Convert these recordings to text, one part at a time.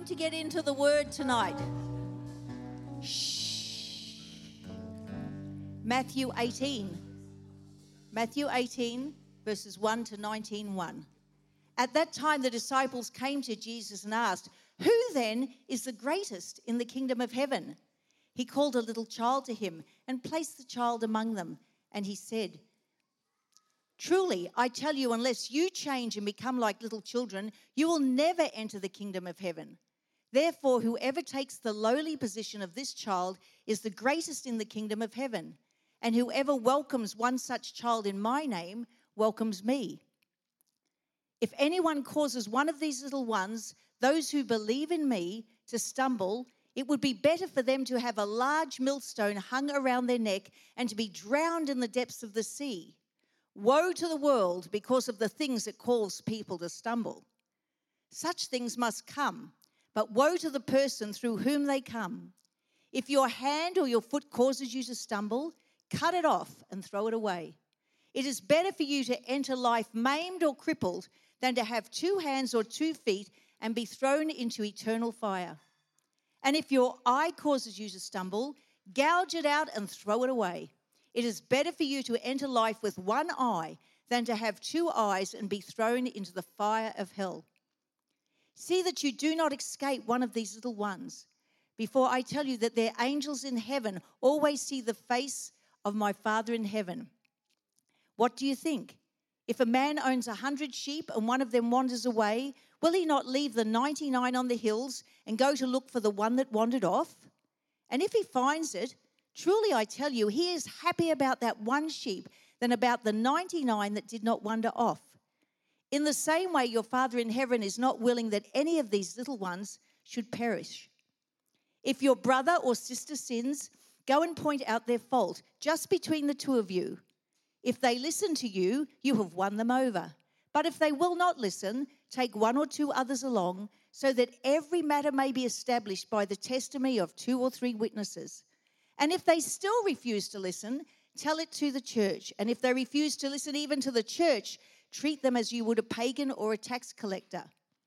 time to get into the word tonight. Shh. Matthew 18, verses 1 to 19:1. At that time, the disciples came to Jesus and asked, "Who then is the greatest in the kingdom of heaven?" He called a little child to him and placed the child among them. And he said, "Truly, I tell you, unless you change and become like little children, you will never enter the kingdom of heaven. Therefore, whoever takes the lowly position of this child is the greatest in the kingdom of heaven. And whoever welcomes one such child in my name welcomes me. If anyone causes one of these little ones, those who believe in me, to stumble, it would be better for them to have a large millstone hung around their neck and to be drowned in the depths of the sea. Woe to the world because of the things it cause people to stumble. Such things must come, but woe to the person through whom they come. If your hand or your foot causes you to stumble, cut it off and throw it away. It is better for you to enter life maimed or crippled than to have 2 hands or 2 feet and be thrown into eternal fire. And if your eye causes you to stumble, gouge it out and throw it away. It is better for you to enter life with 1 eye than to have 2 eyes and be thrown into the fire of hell. See that you do not escape one of these little ones. Before I tell you that their angels in heaven always see the face of my Father in heaven. What do you think? If a man owns 100 sheep and one of them wanders away, will he not leave the 99 on the hills and go to look for the one that wandered off? And if he finds it, truly I tell you, he is happy about that one sheep than about the 99 that did not wander off. In the same way, your Father in heaven is not willing that any of these little ones should perish. If your brother or sister sins, go and point out their fault just between the 2 of you. If they listen to you, you have won them over. But if they will not listen, take 1 or 2 others along, so that every matter may be established by the testimony of 2 or 3 witnesses. And if they still refuse to listen, tell it to the church. And if they refuse to listen even to the church, treat them as you would a pagan or a tax collector.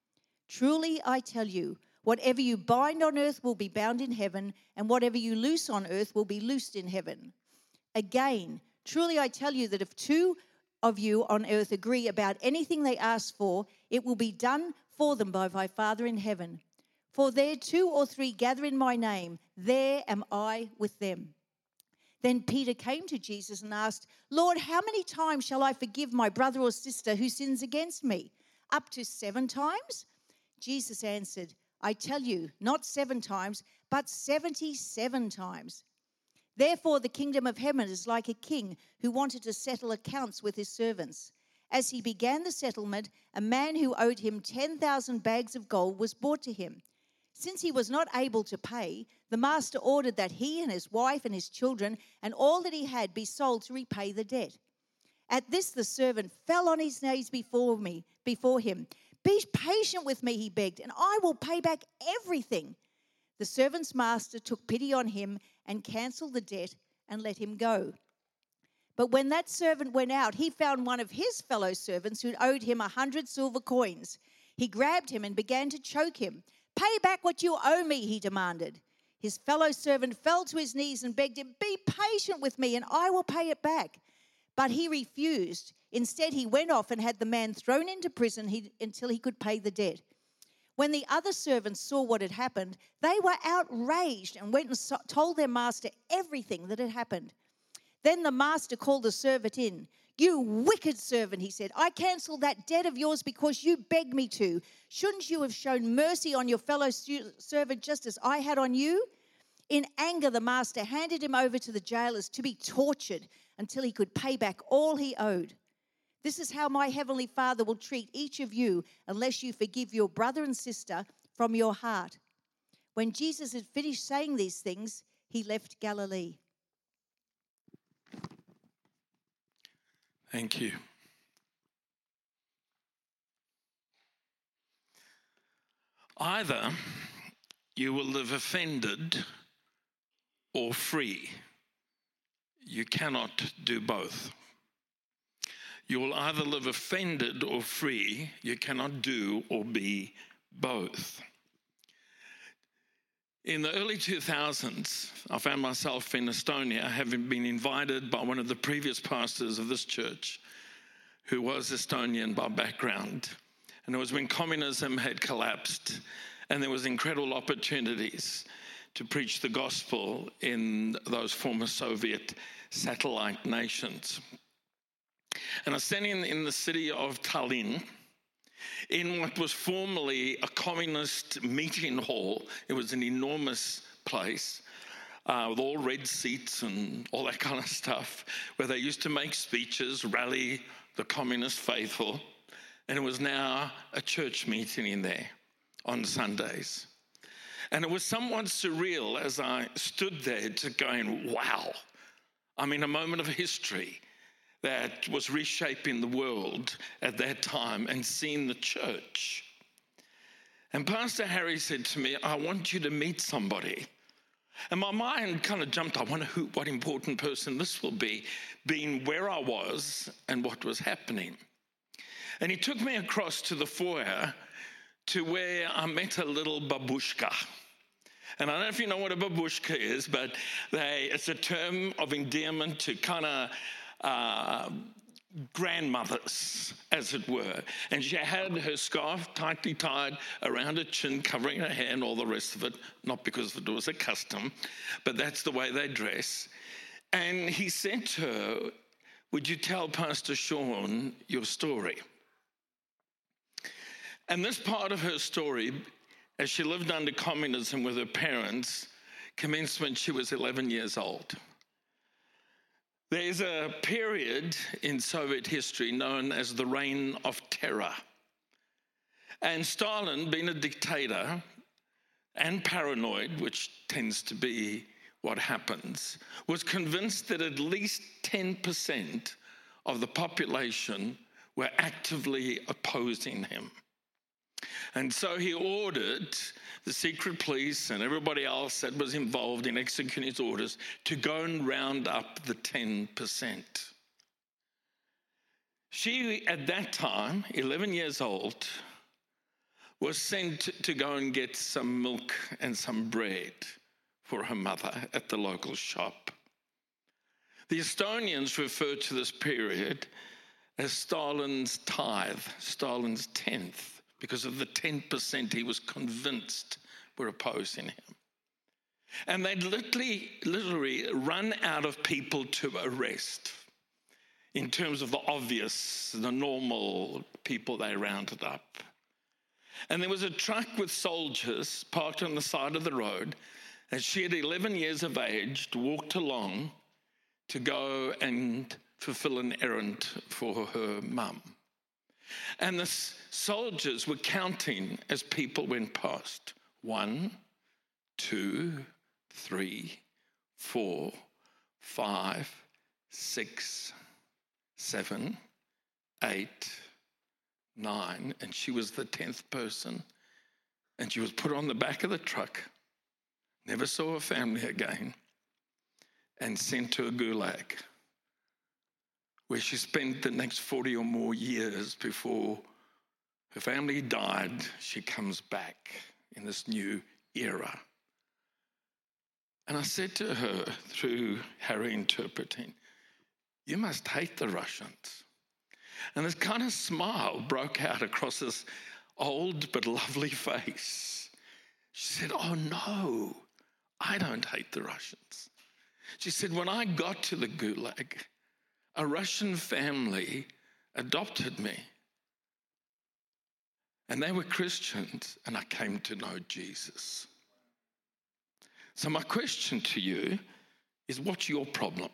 Truly, I tell you, whatever you bind on earth will be bound in heaven, and whatever you loose on earth will be loosed in heaven. Again, truly I tell you that if 2 of you on earth agree about anything they ask for, it will be done for them by my Father in heaven. For there 2 or 3 gather in my name, there am I with them. Then Peter came to Jesus and asked, "Lord, how many times shall I forgive my brother or sister who sins against me? Up to 7 times?" Jesus answered, "I tell you, not 7 times, but 77 times. Therefore, the kingdom of heaven is like a king who wanted to settle accounts with his servants. As he began the settlement, a man who owed him 10,000 bags of gold was brought to him. Since he was not able to pay, the master ordered that he and his wife and his children and all that he had be sold to repay the debt. At this, the servant fell on his knees before him. 'Be patient with me,' he begged, 'and I will pay back everything.' The servant's master took pity on him and canceled the debt and let him go. But when that servant went out, he found one of his fellow servants who owed him 100 silver coins. He grabbed him and began to choke him. 'Pay back what you owe me,' he demanded. His fellow servant fell to his knees and begged him, 'Be patient with me and I will pay it back.' But he refused. Instead, he went off and had the man thrown into prison until he could pay the debt. When the other servants saw what had happened, they were outraged and went and told their master everything that had happened. Then the master called the servant in. 'You wicked servant,' he said, 'I canceled that debt of yours because you begged me to. Shouldn't you have shown mercy on your fellow servant just as I had on you?' In anger, the master handed him over to the jailers to be tortured until he could pay back all he owed. This is how my heavenly Father will treat each of you unless you forgive your brother and sister from your heart." When Jesus had finished saying these things, he left Galilee. Thank you. Either you will live offended or free. You cannot do both. You will either live offended or free. You cannot do or be both. In the early 2000s, I found myself in Estonia, having been invited by one of the previous pastors of this church, who was Estonian by background. And it was when communism had collapsed, and there was incredible opportunities to preach the gospel in those former Soviet satellite nations. And I was standing in the city of Tallinn, in what was formerly a communist meeting hall. It was an enormous place with all red seats and all that kind of stuff, where they used to make speeches, rally the communist faithful. And it was now a church meeting in there on Sundays. And it was somewhat surreal as I stood there to going, wow, I'm in a moment of history that was reshaping the world at that time, and seeing the church. And Pastor Harry said to me, I want you to meet somebody. And my mind kind of jumped. I wonder what important person this will be, being where I was and what was happening. And he took me across to the foyer to where I met a little babushka. And I don't know if you know what a babushka is, but it's a term of endearment to kind of grandmothers, as it were. And she had her scarf tightly tied around her chin, covering her hair and all the rest of it, not because it was a custom, but that's the way they dress. And he said to her, would you tell Pastor Sean your story? And this part of her story, as she lived under communism with her parents, commenced when she was 11 years old. There's a period in Soviet history known as the Reign of Terror. And Stalin, being a dictator and paranoid, which tends to be what happens, was convinced that at least 10% of the population were actively opposing him. And so he ordered the secret police and everybody else that was involved in executing his orders to go and round up the 10%. She, at that time, 11 years old, was sent to go and get some milk and some bread for her mother at the local shop. The Estonians refer to this period as Stalin's tithe, Stalin's tenth, because of the 10% he was convinced were opposing him. And they'd literally run out of people to arrest in terms of the obvious, the normal people they rounded up. And there was a truck with soldiers parked on the side of the road, and she, at 11 years of age, walked along to go and fulfill an errand for her mum. And the soldiers were counting as people went past. 1, 2, 3, 4, 5, 6, 7, 8, 9. And she was the 10th person. And she was put on the back of the truck, never saw her family again, and sent to a gulag, where she spent the next 40 or more years before her family died. She comes back in this new era. And I said to her, through Harry interpreting, you must hate the Russians. And this kind of smile broke out across this old but lovely face. She said, oh no, I don't hate the Russians. She said, when I got to the gulag, a Russian family adopted me. And they were Christians, and I came to know Jesus. So my question to you is, what's your problem?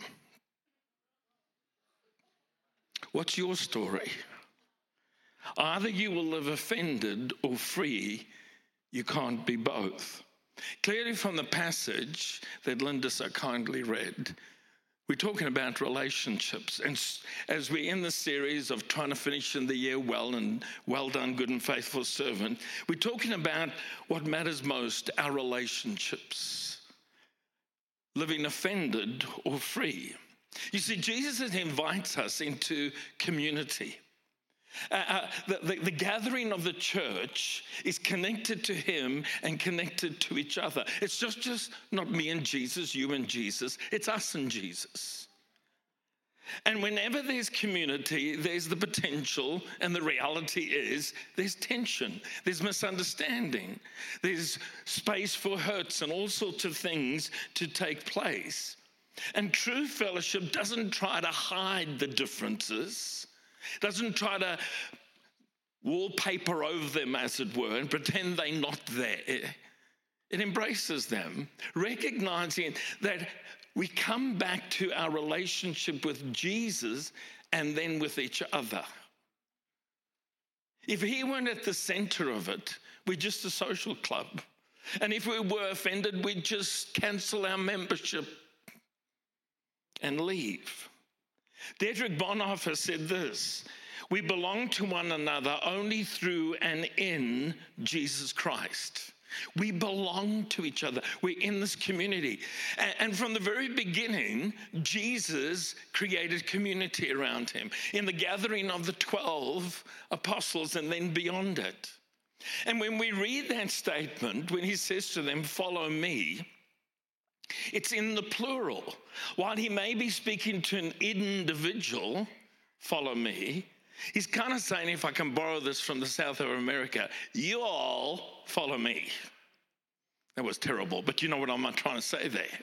What's your story? Either you will live offended or free. You can't be both. Clearly from the passage that Linda so kindly read, we're talking about relationships. And as we're in the series of trying to finish in the year well, and well done, good and faithful servant, we're talking about what matters most, our relationships. Living offended or free. You see, Jesus invites us into community. The gathering of the church is connected to him and connected to each other. It's just not me and Jesus, you and Jesus. It's us and Jesus. And whenever there's community, there's the potential, and the reality is there's tension, there's misunderstanding, there's space for hurts and all sorts of things to take place. And true fellowship doesn't try to hide the differences, doesn't try to wallpaper over them, as it were, and pretend they're not there. It embraces them, recognizing that we come back to our relationship with Jesus and then with each other. If he weren't at the center of it, we're just a social club. And if we were offended, we'd just cancel our membership and leave. Dietrich Bonhoeffer said this: we belong to one another only through and in Jesus Christ. We belong to each other. We're in this community. And from the very beginning, Jesus created community around him in the gathering of the 12 apostles and then beyond it. And when we read that statement, when he says to them, "Follow me," it's in the plural. While he may be speaking to an individual, "Follow me," he's kind of saying, if I can borrow this from the south of America, you all follow me. That was terrible, but you know what I'm trying to say there.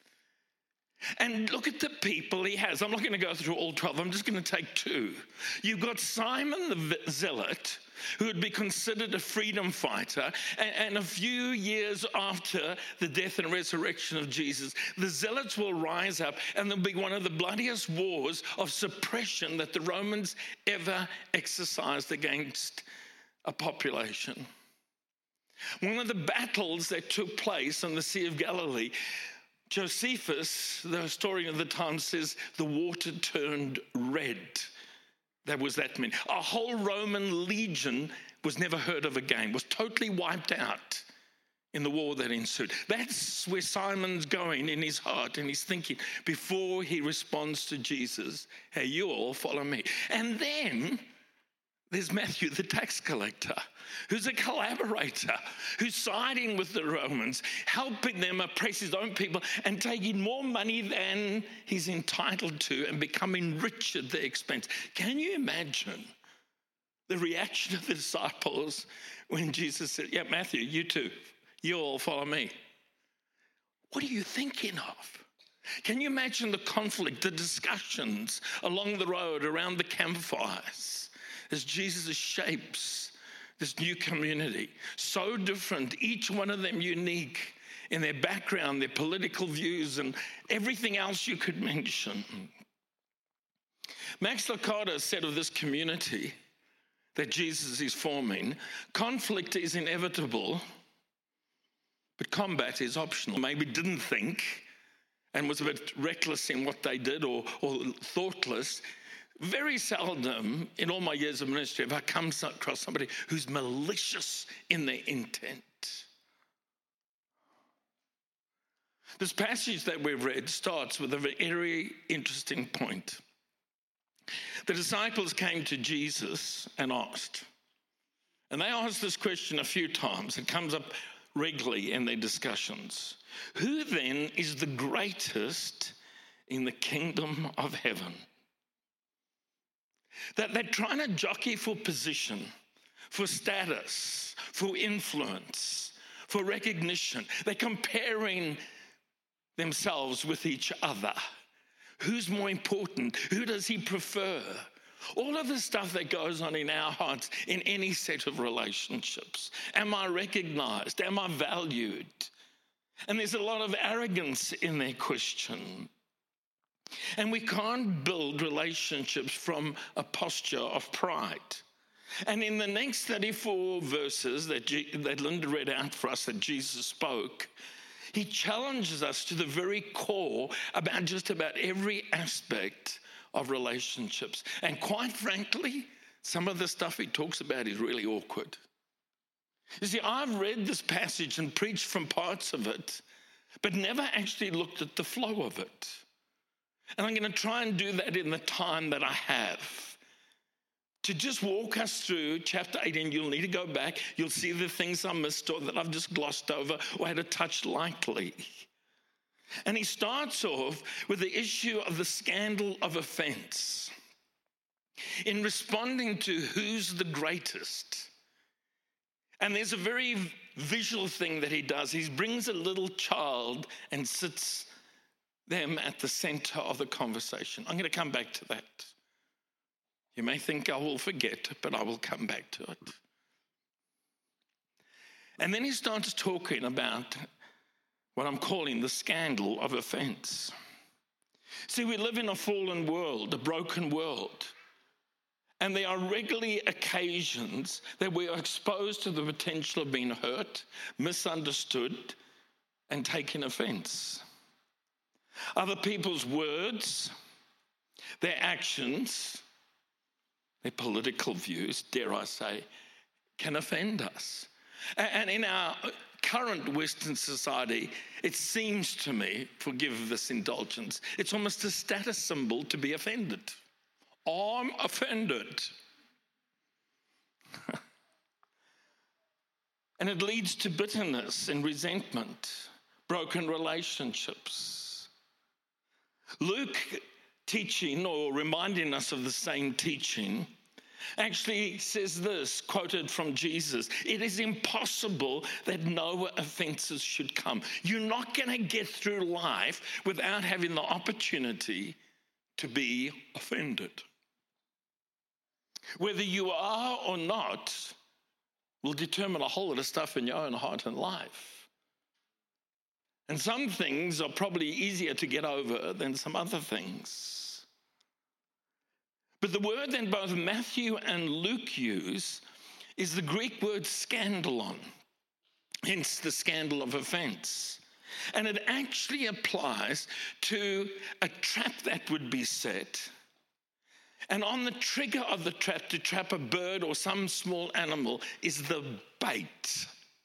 And look at the people he has. I'm not going to go through all 12. I'm just going to take two. You've got Simon the Zealot, who would be considered a freedom fighter. And a few years after the death and resurrection of Jesus, the Zealots will rise up, and there'll be one of the bloodiest wars of suppression that the Romans ever exercised against a population. One of the battles that took place on the Sea of Galilee, Josephus, the historian of the time, says the water turned red. That was that mean. A whole Roman legion was never heard of again, was totally wiped out in the war that ensued. That's where Simon's going in his heart and he's thinking before he responds to Jesus, "Hey, you all follow me." And then there's Matthew, the tax collector, who's a collaborator, who's siding with the Romans, helping them oppress his own people and taking more money than he's entitled to and becoming rich at their expense. Can you imagine the reaction of the disciples when Jesus said, "Yeah, Matthew, you too, you all follow me"? What are you thinking of? Can you imagine the conflict, the discussions along the road, around the campfires, as Jesus shapes this new community? So different, each one of them unique in their background, their political views, and everything else you could mention. Max Lucado said of this community that Jesus is forming, conflict is inevitable, but combat is optional. Maybe didn't think and was a bit reckless in what they did or thoughtless. Very seldom in all my years of ministry have I come across somebody who's malicious in their intent. This passage that we've read starts with a very interesting point. The disciples came to Jesus and asked. And they asked this question a few times. It comes up regularly in their discussions. Who then is the greatest in the kingdom of heaven? That they're trying to jockey for position, for status, for influence, for recognition. They're comparing themselves with each other. Who's more important? Who does he prefer? All of the stuff that goes on in our hearts in any set of relationships. Am I recognized? Am I valued? And there's a lot of arrogance in their question. And we can't build relationships from a posture of pride. And in the next 34 verses that Linda read out for us that Jesus spoke, he challenges us to the very core about just about every aspect of relationships. And quite frankly, some of the stuff he talks about is really awkward. You see, I've read this passage and preached from parts of it, but never actually looked at the flow of it. And I'm going to try and do that in the time that I have. to just walk us through chapter 18. You'll need to go back. You'll see the things I missed or that I've just glossed over or had to touch lightly. And he starts off with the issue of the scandal of offense. In responding to who's the greatest. And there's a very visual thing that he does. He brings a little child and sits them at the center of the conversation. I'm going to come back to that. You may think I will forget, but I will come back to it. And then he starts talking about what I'm calling the scandal of offense. See, we live in a fallen world, a broken world. And there are regularly occasions that we are exposed to the potential of being hurt, misunderstood, and taken offense. Other people's words, their actions, their political views, dare I say, can offend us. And in our current Western society, it seems to me, forgive this indulgence, it's almost a status symbol to be offended. I'm offended. And it leads to bitterness and resentment, broken relationships. Luke, teaching or reminding us of the same teaching, actually says this, quoted from Jesus: it is impossible that no offenses should come. You're not going to get through life without having the opportunity to be offended. Whether you are or not will determine a whole lot of stuff in your own heart and life. And some things are probably easier to get over than some other things. But the word that both Matthew and Luke use is the Greek word scandalon, hence the scandal of offense. And it actually applies to a trap that would be set. And on the trigger of the trap, to trap a bird or some small animal, is the bait.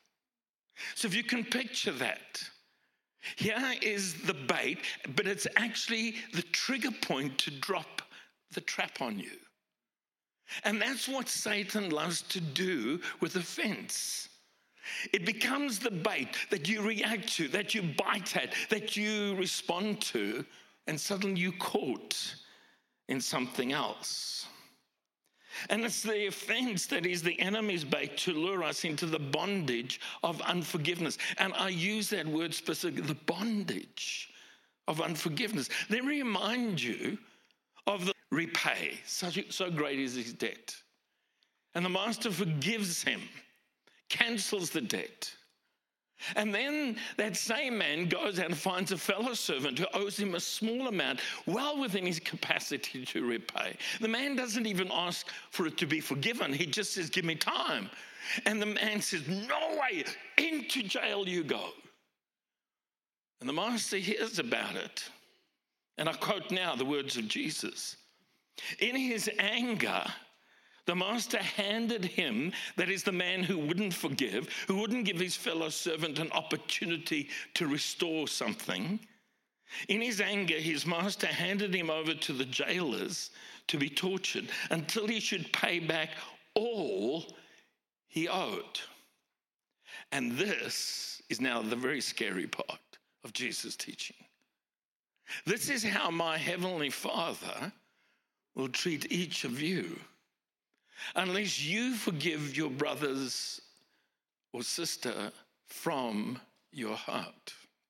So if you can picture that, here is the bait, but it's actually the trigger point to drop the trap on you. And that's what Satan loves to do with offense. It becomes the bait that you react to, that you bite at, that you respond to, and suddenly you're caught in something else. And it's the offense that is the enemy's bait to lure us into the bondage of unforgiveness. And I use that word specifically, the bondage of unforgiveness. Let me remind you of the repay. So great is his debt. And the master forgives him, cancels the debt. And then that same man goes out and finds a fellow servant who owes him a small amount, well within his capacity to repay. The man doesn't even ask for it to be forgiven. He just says, give me time. And the man says, no way, into jail you go. And the master hears about it. And I quote now the words of Jesus. In his anger, the master handed him, that is the man who wouldn't forgive, who wouldn't give his fellow servant an opportunity to restore something. In his anger, his master handed him over to the jailers to be tortured until he should pay back all he owed. And this is now the very scary part of Jesus' teaching. This is how my heavenly Father will treat each of you unless you forgive your brothers or sister from your heart.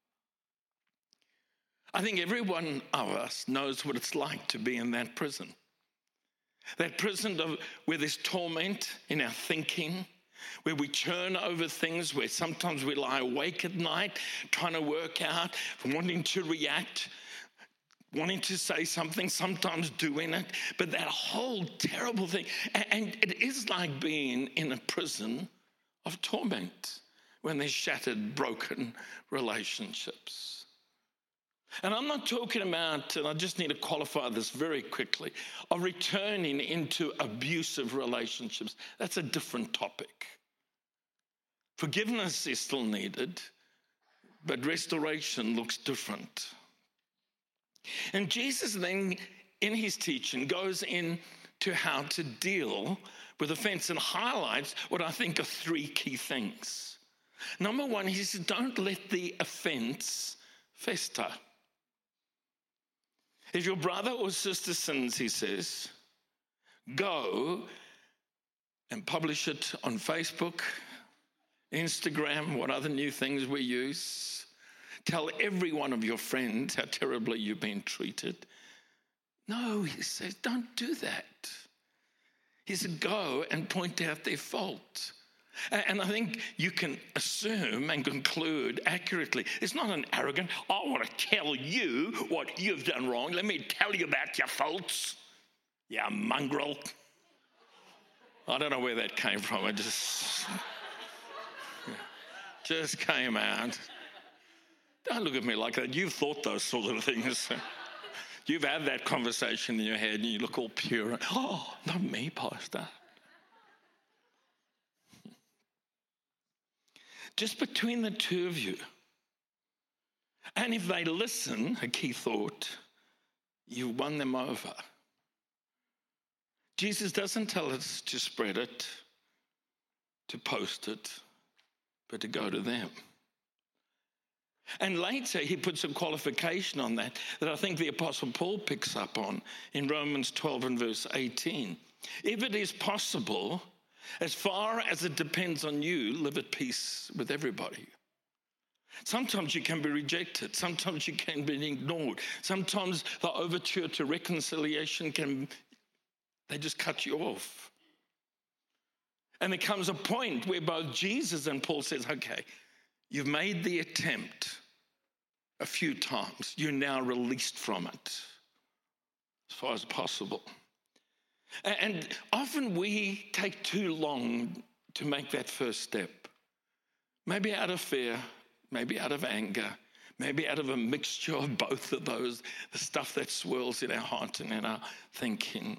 I think every one of us knows what it's like to be in that prison. That prison where there's torment in our thinking, where we churn over things, where sometimes we lie awake at night trying to work out, wanting to react, wanting to say something, sometimes doing it, but that whole terrible thing. And it is like being in a prison of torment when there's shattered, broken relationships. And I'm not talking about, and I just need to qualify this very quickly, of returning into abusive relationships. That's a different topic. Forgiveness is still needed, but restoration looks different. And Jesus then, in his teaching, goes into to how to deal with offense and highlights what I think are three key things. Number one, he says, don't let the offense fester. If your brother or sister sins, he says, go and publish it on Facebook, Instagram, what other new things we use. Tell every one of your friends how terribly you've been treated. No, he says, don't do that. He said, go and point out their fault. And I think you can assume and conclude accurately. It's not an arrogant, I want to tell you what you've done wrong. Let me tell you about your faults. You mongrel. I don't know where that came from. It just came out. Don't look at me like that. You've thought those sort of things. You've had that conversation in your head and you look all pure. Oh, not me, Pastor. Just between the two of you. And if they listen, a key thought, you've won them over. Jesus doesn't tell us to spread it, to post it, but to go to them. And later he puts a qualification on that I think the Apostle Paul picks up on in Romans 12 and verse 18. If it is possible, as far as it depends on you, live at peace with everybody. Sometimes you can be rejected. Sometimes you can be ignored. Sometimes the overture to reconciliation they just cut you off. And there comes a point where both Jesus and Paul says, okay, you've made the attempt a few times. You're now released from it as far as possible. And often we take too long to make that first step. Maybe out of fear, maybe out of anger, maybe out of a mixture of both of those, the stuff that swirls in our heart and in our thinking.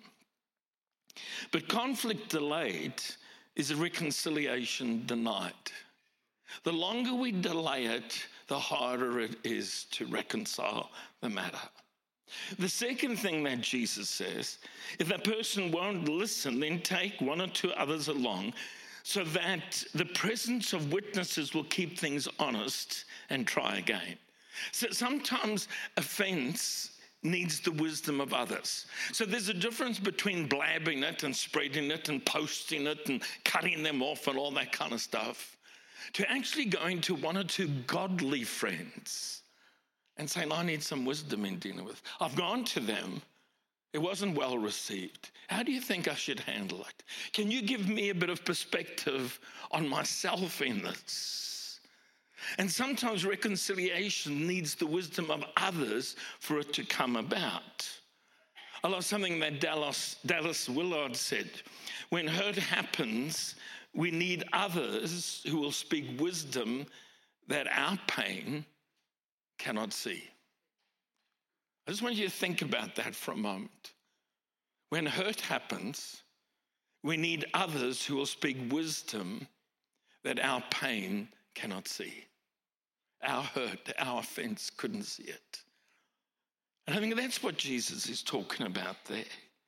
But conflict delayed is a reconciliation denied. The longer we delay it, the harder it is to reconcile the matter. The second thing that Jesus says, if that person won't listen, then take one or two others along so that the presence of witnesses will keep things honest and try again. So sometimes offense needs the wisdom of others. So there's a difference between blabbing it and spreading it and posting it and cutting them off and all that kind of stuff, to actually going to one or two godly friends and saying, I need some wisdom in dealing with. I've gone to them. It wasn't well received. How do you think I should handle it? Can you give me a bit of perspective on myself in this? And sometimes reconciliation needs the wisdom of others for it to come about. I love something that Dallas Willard said. When hurt happens, we need others who will speak wisdom that our pain cannot see. I just want you to think about that for a moment. When hurt happens, we need others who will speak wisdom that our pain cannot see. Our hurt, our offense couldn't see it. And I think that's what Jesus is talking about there.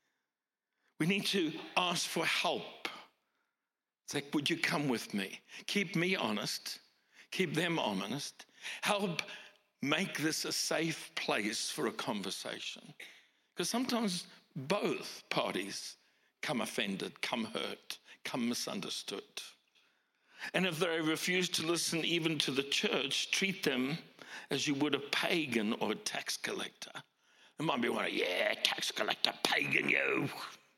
We need to ask for help. It's like, would you come with me? Keep me honest. Keep them honest. Help make this a safe place for a conversation. Because sometimes both parties come offended, come hurt, come misunderstood. And if they refuse to listen even to the church, treat them as you would a pagan or a tax collector. There might be one, yeah, tax collector, pagan, you.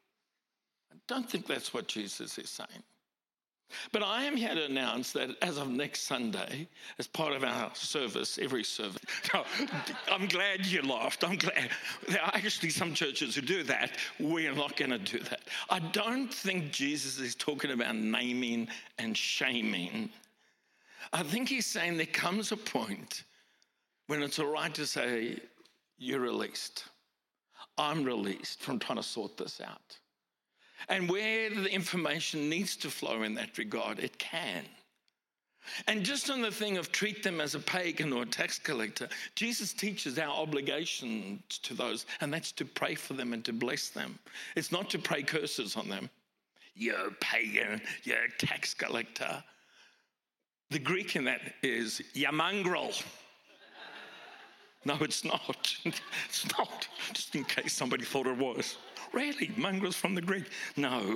I don't think that's what Jesus is saying. But I am here to announce that as of next Sunday, as part of our service, every service, no, I'm glad you laughed. I'm glad. There are actually some churches who do that. We're not going to do that. I don't think Jesus is talking about naming and shaming. I think he's saying there comes a point when it's all right to say, you're released. I'm released from trying to sort this out. And where the information needs to flow in that regard, it can. And just on the thing of treat them as a pagan or a tax collector, Jesus teaches our obligation to those, and that's to pray for them and to bless them. It's not to pray curses on them. You're pagan, you're a tax collector. The Greek in that is mongrel. No, it's not. It's not. Just in case somebody thought it was. Really? Mongrel's from the Greek? No.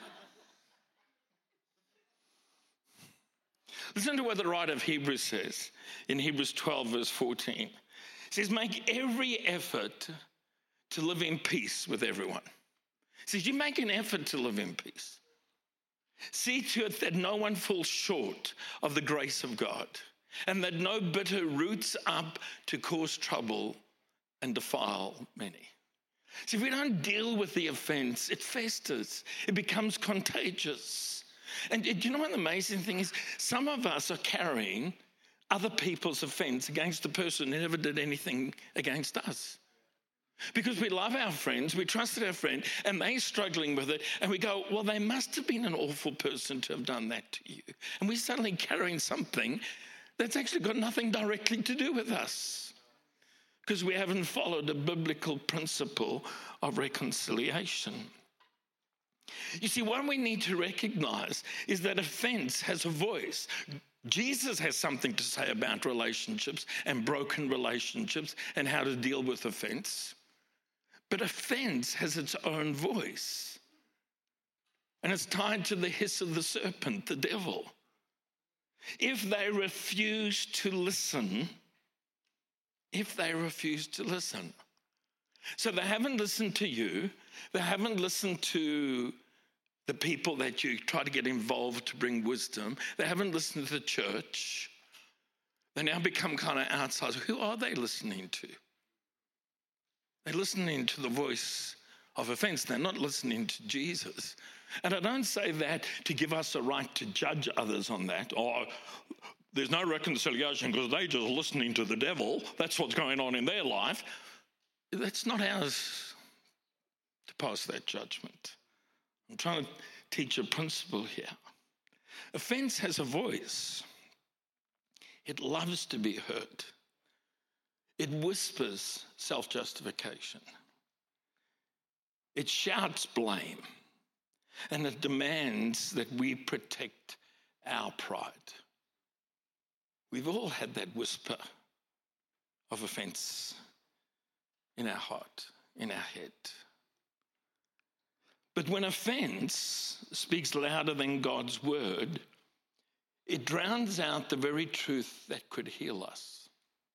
Listen to what the writer of Hebrews says in Hebrews 12, verse 14. It says, make every effort to live in peace with everyone. It says, you make an effort to live in peace. See to it that no one falls short of the grace of God, and that no bitter roots up to cause trouble and defile many. See, if we don't deal with the offense, it festers. It becomes contagious. And do you know what the amazing thing is? Some of us are carrying other people's offense against the person who never did anything against us. Because we love our friends, we trusted our friend, and they're struggling with it, and we go, well, they must have been an awful person to have done that to you. And we're suddenly carrying something that's actually got nothing directly to do with us, because we haven't followed a biblical principle of reconciliation. You see, what we need to recognize is that offense has a voice. Jesus has something to say about relationships and broken relationships and how to deal with offense. But offense has its own voice. And it's tied to the hiss of the serpent, the devil. If they refuse to listen, So they haven't listened to you. They haven't listened to the people that you try to get involved to bring wisdom. They haven't listened to the church. They now become kind of outsiders. Who are they listening to? They're listening to the voice of offense. They're not listening to Jesus. And I don't say that to give us a right to judge others on that. Or there's no reconciliation because they're just listening to the devil. That's what's going on in their life. That's not ours to pass that judgment. I'm trying to teach a principle here. Offense has a voice. It loves to be heard. It whispers self-justification. It shouts blame. And it demands that we protect our pride. We've all had that whisper of offense in our heart, in our head. But when offense speaks louder than God's word, it drowns out the very truth that could heal us.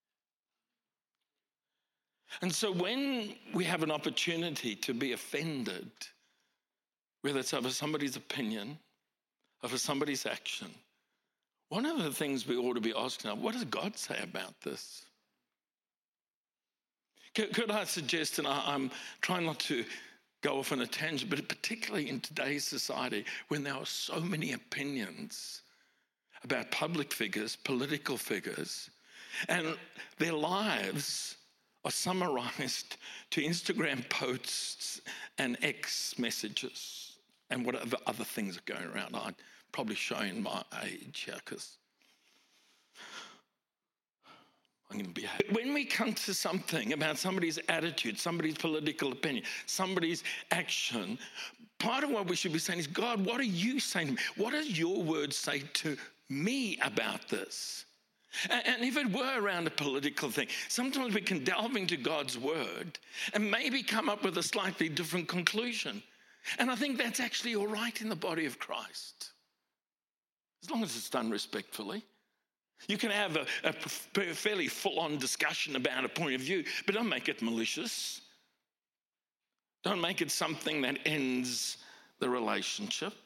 And so when we have an opportunity to be offended, whether it's over somebody's opinion, over somebody's action, one of the things we ought to be asking are, what does God say about this? Could I suggest, and I'm trying not to go off on a tangent, but particularly in today's society, when there are so many opinions about public figures, political figures, and their lives are summarized to Instagram posts and X messages and whatever other things are going around. I'm probably showing my age here because I'm going to be happy. When we come to something about somebody's attitude, somebody's political opinion, somebody's action, part of what we should be saying is, God, what are you saying to me? What does your word say to me about this? And if it were around a political thing, sometimes we can delve into God's word and maybe come up with a slightly different conclusion. And I think that's actually all right in the body of Christ, as long as it's done respectfully. You can have a fairly full-on discussion about a point of view, but don't make it malicious. Don't make it something that ends the relationship.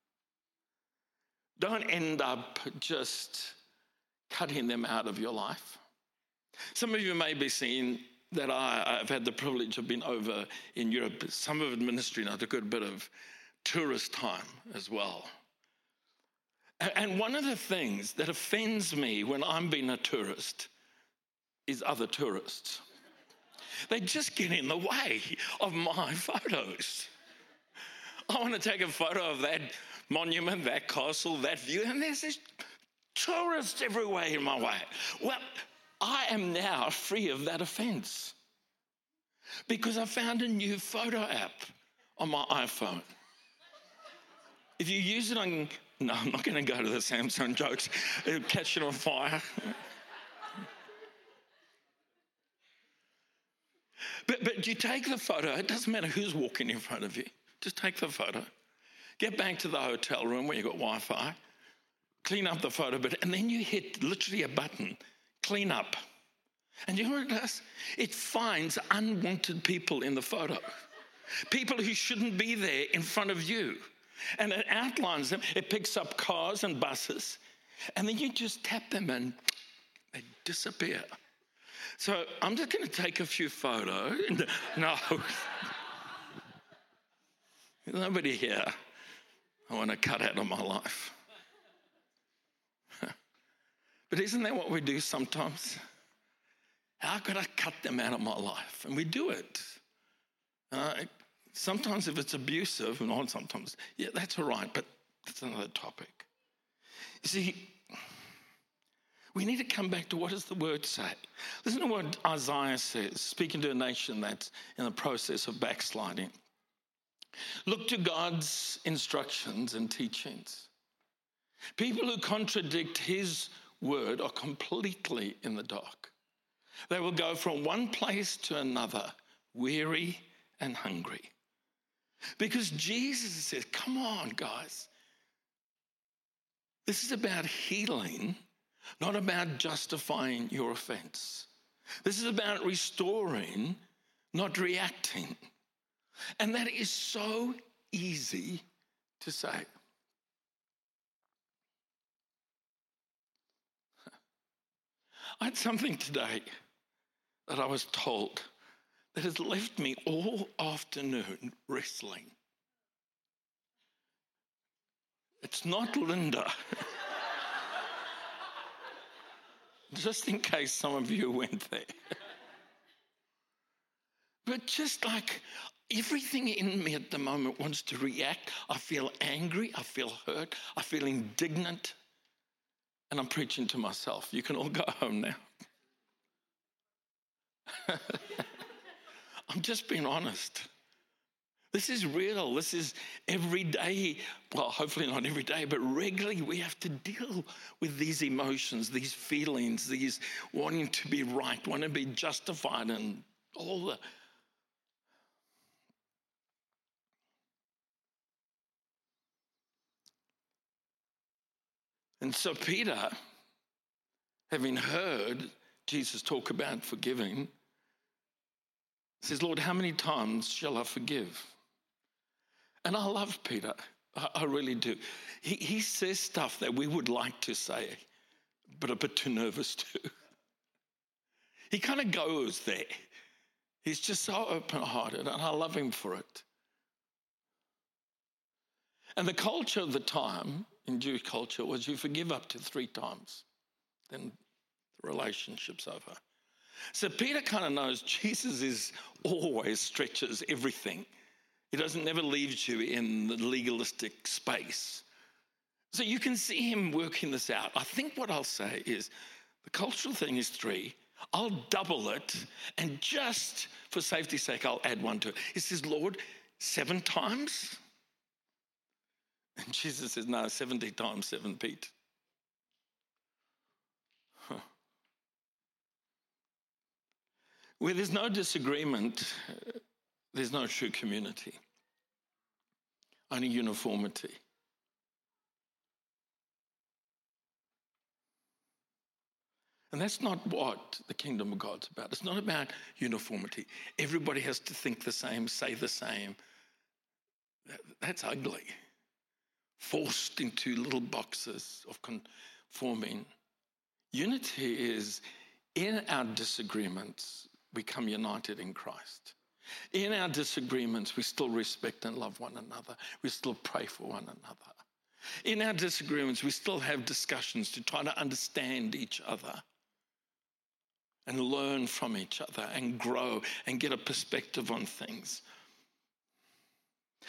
Don't end up just cutting them out of your life. Some of you may be seeing that I've had the privilege of being over in Europe, some of it ministry, and I took a bit of tourist time as well. And one of the things that offends me when I'm being a tourist is other tourists. They just get in the way of my photos. I want to take a photo of that monument, that castle, that view, and there's this Tourists everywhere in my way. Well, I am now free of that offense because I found a new photo app on my iPhone. If you use it on... No, I'm not going to go to the Samsung jokes. It'll catch it on fire. But you take the photo. It doesn't matter who's walking in front of you. Just take the photo. Get back to the hotel room where you've got Wi-Fi. Clean up the photo bit. And then you hit literally a button. Clean up. And you know what it does? It finds unwanted people in the photo. People who shouldn't be there in front of you. And it outlines them. It picks up cars and buses. And then you just tap them and they disappear. So I'm just going to take a few photos. No. There's nobody here I want to cut out of my life. But isn't that what we do sometimes? How could I cut them out of my life? And we do it. Sometimes if it's abusive, not sometimes, yeah, that's all right, but that's another topic. You see, we need to come back to what does the word say. Listen to what Isaiah says, speaking to a nation that's in the process of backsliding. Look to God's instructions and teachings. People who contradict his word are completely in the dark. They will go from one place to another, weary and hungry. Because Jesus says, come on, guys. This is about healing, not about justifying your offense. This is about restoring, not reacting. And that is so easy to say. I had something today that I was told that has left me all afternoon wrestling. It's not Linda. Just in case some of you went there. But just like everything in me at the moment wants to react. I feel angry, I feel hurt, I feel indignant. And I'm preaching to myself. You can all go home now. I'm just being honest. This is real. This is every day. Well, hopefully not every day, but regularly we have to deal with these emotions, these feelings, these wanting to be right, wanting to be justified, and all the... And so Peter, having heard Jesus talk about forgiving, says, Lord, how many times shall I forgive? And I love Peter. I really do. He says stuff that we would like to say, but are a bit too nervous to. He kind of goes there. He's just so open-hearted, and I love him for it. And the culture of the time, in Jewish culture, was you forgive up to 3 times. Then the relationship's over. So Peter kind of knows Jesus always stretches everything. He never leaves you in the legalistic space. So you can see him working this out. I think what I'll say is the cultural thing is 3. I'll double it, and just for safety's sake, I'll add 1 to it. He says, Lord, 7 times? And Jesus says, no, 70 times 7, Pete. Where there's no disagreement, there's no true community, only uniformity. And that's not what the kingdom of God's about. It's not about uniformity. Everybody has to think the same, say the same. That's ugly. Forced into little boxes of conforming. Unity is, in our disagreements, we come united in Christ. In our disagreements, we still respect and love one another. We still pray for one another. In our disagreements, we still have discussions to try to understand each other and learn from each other and grow and get a perspective on things.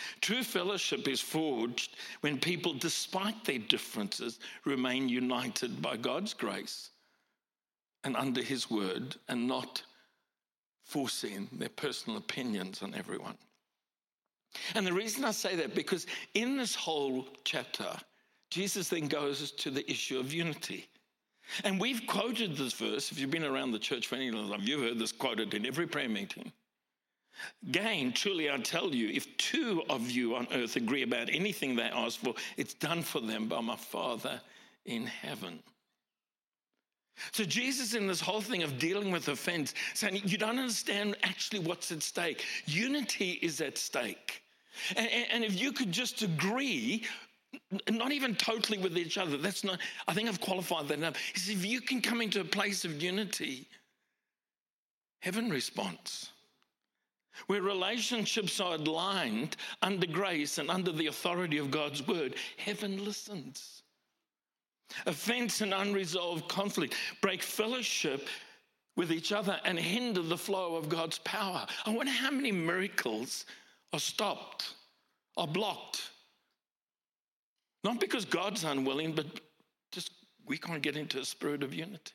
True fellowship is forged when people, despite their differences, remain united by God's grace and under his word, and not forcing their personal opinions on everyone. And the reason I say that, because in this whole chapter, Jesus then goes to the issue of unity. And we've quoted this verse. If you've been around the church for any time, you've heard this quoted in every prayer meeting. Again, truly I tell you, if two of you on earth agree about anything they ask for, it's done for them by my Father in heaven. So Jesus, in this whole thing of dealing with offense, saying you don't understand actually what's at stake. Unity is at stake. And if you could just agree, not even totally with each other, that's not, I think I've qualified that enough. He says, if you can come into a place of unity, heaven responds. Where relationships are aligned under grace and under the authority of God's word, heaven listens. Offense and unresolved conflict break fellowship with each other and hinder the flow of God's power. I wonder how many miracles are stopped, are blocked. Not because God's unwilling, but just we can't get into a spirit of unity.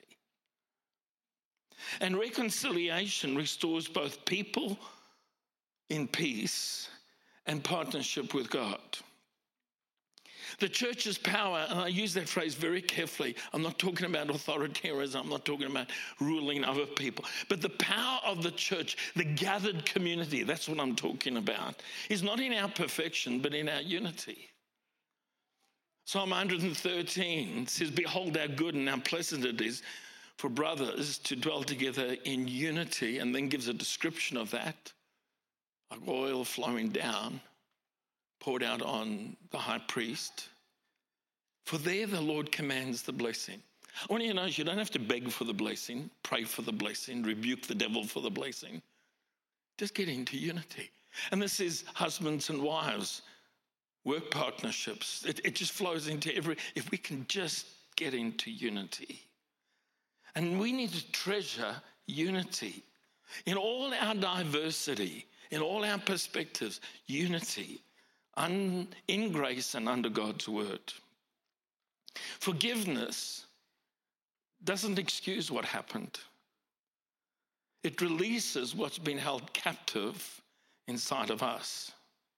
And reconciliation restores both people in peace and partnership with God. The church's power, and I use that phrase very carefully, I'm not talking about authoritarianism, I'm not talking about ruling over people, but the power of the church, the gathered community, that's what I'm talking about, is not in our perfection, but in our unity. Psalm 113 says, behold how good and how pleasant it is for brothers to dwell together in unity, and then gives a description of that, like oil flowing down, poured out on the high priest. For there the Lord commands the blessing. I want you to know you don't have to beg for the blessing, pray for the blessing, rebuke the devil for the blessing. Just get into unity. And this is husbands and wives, work partnerships. It just flows into if we can just get into unity. And we need to treasure unity. In all our diversity, in all our perspectives, unity in grace and under God's word. Forgiveness doesn't excuse what happened. It releases what's been held captive inside of us.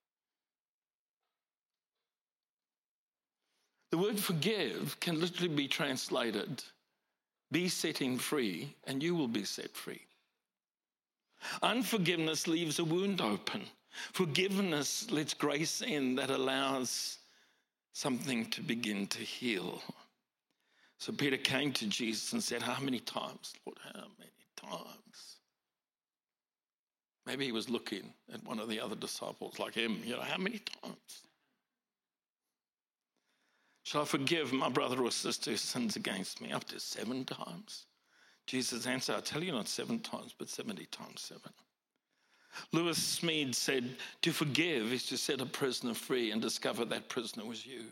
The word forgive can literally be translated, be setting free, and you will be set free. Unforgiveness leaves a wound open. Forgiveness lets grace in that allows something to begin to heal. So Peter came to Jesus and said, how many times, Lord, how many times? Maybe he was looking at one of the other disciples like him, how many times? Shall I forgive my brother or sister who sins against me? Up to 7 times. Jesus answered, I tell you not 7 times, but 70 times 7. Lewis Smead said, to forgive is to set a prisoner free and discover that prisoner was you.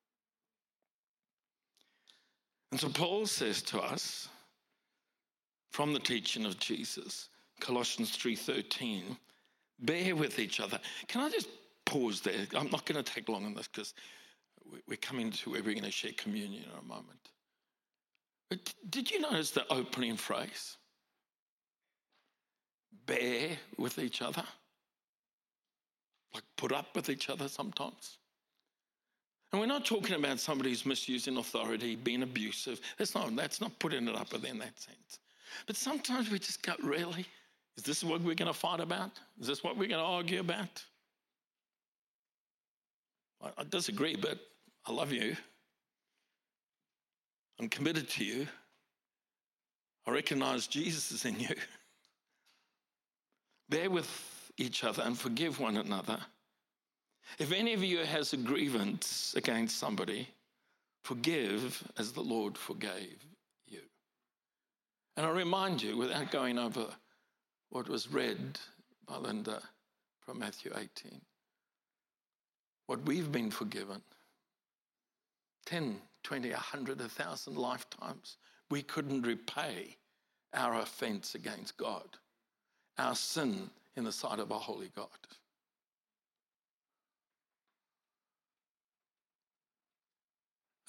And so Paul says to us, from the teaching of Jesus, Colossians 3:13, bear with each other. Can I just pause there? I'm not going to take long on this because we're coming to where we're going to share communion in a moment. But did you notice the opening phrase? Bear with each other. Like put up with each other sometimes. And we're not talking about somebody who's misusing authority, being abusive. That's not putting it up with in that sense. But sometimes we just go, really? Is this what we're going to fight about? Is this what we're going to argue about? I disagree, but I love you. I'm committed to you. I recognize Jesus is in you. Bear with each other and forgive one another. If any of you has a grievance against somebody, forgive as the Lord forgave you. And I remind you, without going over what was read by Linda from Matthew 18, what we've been forgiven, 10, 20, 100, 1,000 lifetimes, we couldn't repay our offense against God, our sin in the sight of a holy God.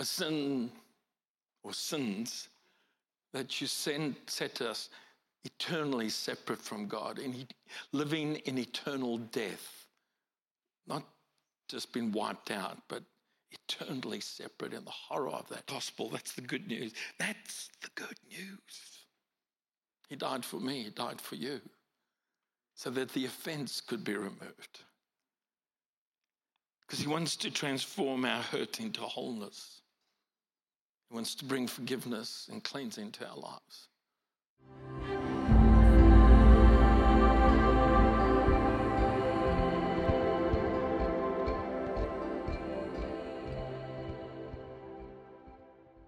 a sin or sins that you set us eternally separate from God and living in eternal death. Not just been wiped out, but eternally separate in the horror of that gospel. That's the good news. That's the good news. He died for me. He died for you so that the offense could be removed. Because he wants to transform our hurt into wholeness. He wants to bring forgiveness and cleansing to our lives.